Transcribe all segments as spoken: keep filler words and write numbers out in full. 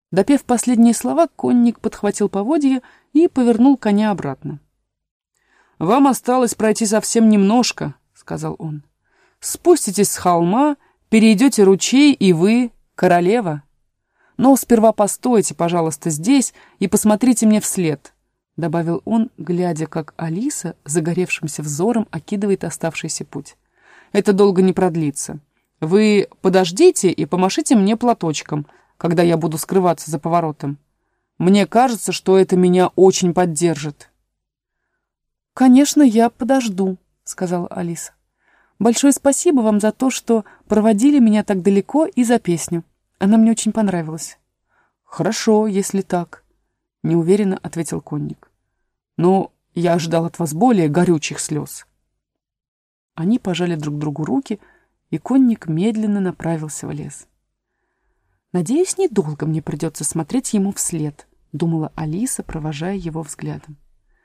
Допев последние слова, конник подхватил поводья и повернул коня обратно. «Вам осталось пройти совсем немножко», — сказал он. «Спуститесь с холма, перейдете ручей, и вы королева. Но сперва постойте, пожалуйста, здесь и посмотрите мне вслед», — добавил он, глядя, как Алиса загоревшимся взором окидывает оставшийся путь. «Это долго не продлится. Вы подождите и помашите мне платочком, когда я буду скрываться за поворотом. Мне кажется, что это меня очень поддержит». «Конечно, я подожду», — сказала Алиса. «Большое спасибо вам за то, что проводили меня так далеко и за песню. Она мне очень понравилась». «Хорошо, если так», — неуверенно ответил конник. «Но я ожидал от вас более горючих слез». Они пожали друг другу руки, и конник медленно направился в лес. «Надеюсь, недолго мне придется смотреть ему вслед», — думала Алиса, провожая его взглядом.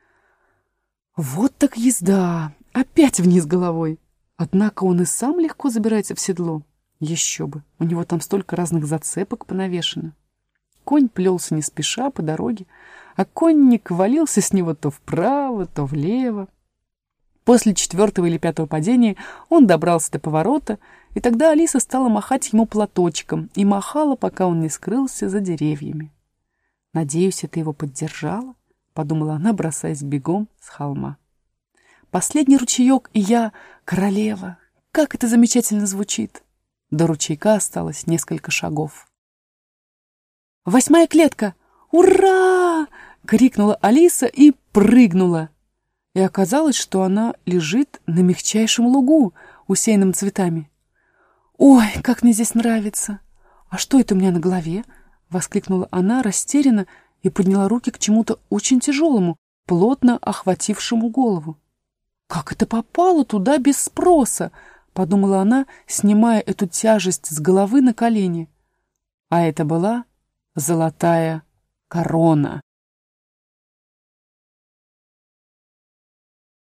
«Вот так езда! Опять вниз головой! Однако он и сам легко забирается в седло. Еще бы, у него там столько разных зацепок понавешено». Конь плелся не спеша по дороге, а конник валился с него то вправо, то влево. После четвертого или пятого падения он добрался до поворота, и тогда Алиса стала махать ему платочком и махала, пока он не скрылся за деревьями. «Надеюсь, это его поддержало», — подумала она, бросаясь бегом с холма. «Последний ручеек, и я королева! Как это замечательно звучит!» До ручейка осталось несколько шагов. «Восьмая клетка! Ура!» — крикнула Алиса и прыгнула. И оказалось, что она лежит на мягчайшем лугу, усеянном цветами. «Ой, как мне здесь нравится! А что это у меня на голове?» — воскликнула она растерянно и подняла руки к чему-то очень тяжелому, плотно охватившему голову. «Как это попало туда без спроса?» — подумала она, снимая эту тяжесть с головы на колени. А это была золотая корона.